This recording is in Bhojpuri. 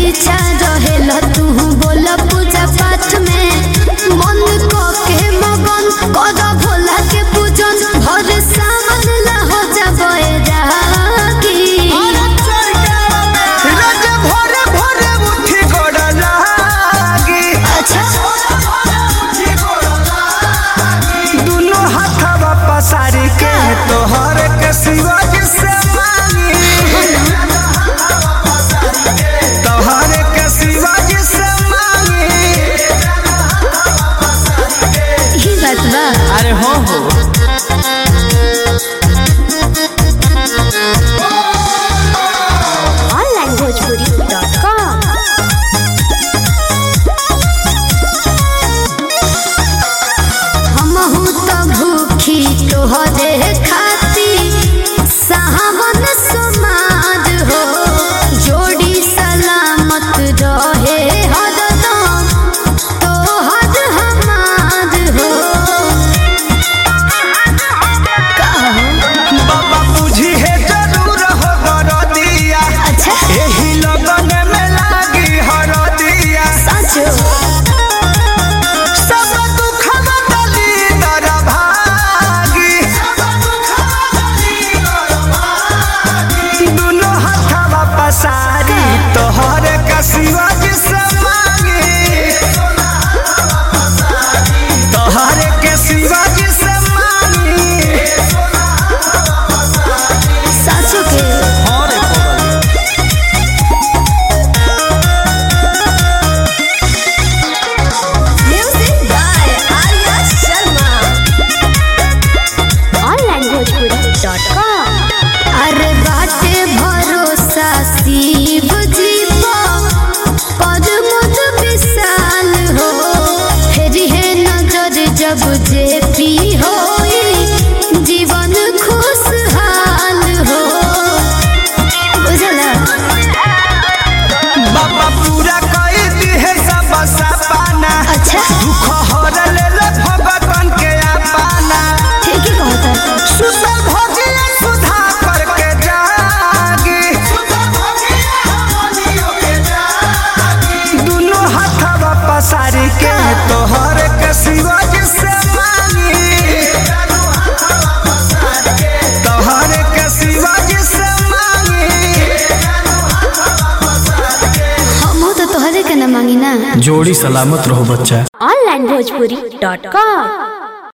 पीछा रहेला तू बोला पूजा पाठ में मन को के मगन कर भोला के पूजन भर सावन ला हो जाबे रागी रज भोरे भोरे उठी गोड़ लागी। अच्छा दुनो हाथवा पसारी के तोहर के शिवाजी से मांगी तोहर के शिवाजी से मांगी। ही बात बा। अरे हो onlinebhojpuri.com हमहू तो भूखी तोहरे खाती सावन समाज हो जोड़ी सलामत रहे हरदम तोहर हमाद हो बाबा बुझी है जरूर हो गरदिया। अच्छा एही लगन में लागी हरदिया। सच सब दुखवा दली दर भागी। दुनो हाथवा पसारी तोहर के शिवाजी से मांगी तोहर के शिवाजी से मांगी। सच के music by Arya Sharma onlinebhojpuri.com अरे बाटे भरोसा शिव जी पर मुझ विशाल हो फिर है नजर जब जे पी होई जीवन खुशहाल हो बुझला बाबा पूरा कई दी है सब सपना। अच्छा दुख हर ले भगतन के अपना। ठीक ही कहता सुतल भजिया सुधा करके जागी। दुनो हाथवा पसारी के तोहर के शिवाजी से मांगी तोहर के शिवाजी से मांगी। हम तो तोहरे के न मांगी ना। जोड़ी सलामत रहो बच्चा। onlinebhojpuri.com